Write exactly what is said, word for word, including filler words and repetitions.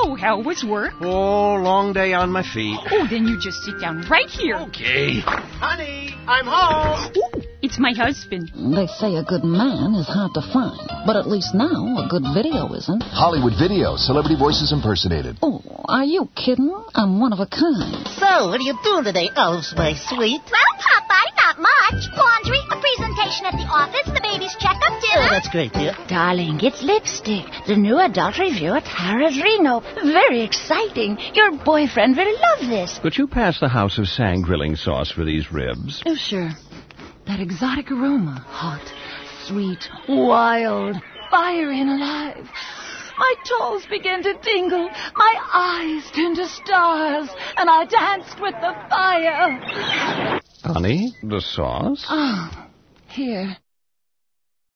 So, how was work? Oh, long day on my feet. Oh, then you just sit down right here. Okay. Honey, I'm home. Ooh, it's my husband. They say a good man is hard to find, but at least now a good video isn't. Hollywood Video, celebrity voices impersonated. Oh, are you kidding? I'm one of a kind. So, what are you doing today, Elves, my sweet? Well, Popeye, not much. Laundry, a presentation at the office, the baby's checkup, dinner. Oh, that's great, dear. Darling, it's Lipstick, the new adult review at Harrah's Reno. Very exciting. Your boyfriend will love this. Could you pass the house of sang grilling sauce for these ribs? Oh, sure. That exotic aroma. Hot, sweet, wild, fiery and alive. My toes began to tingle. My eyes turned to stars. And I danced with the fire. Honey, the sauce? Oh, here.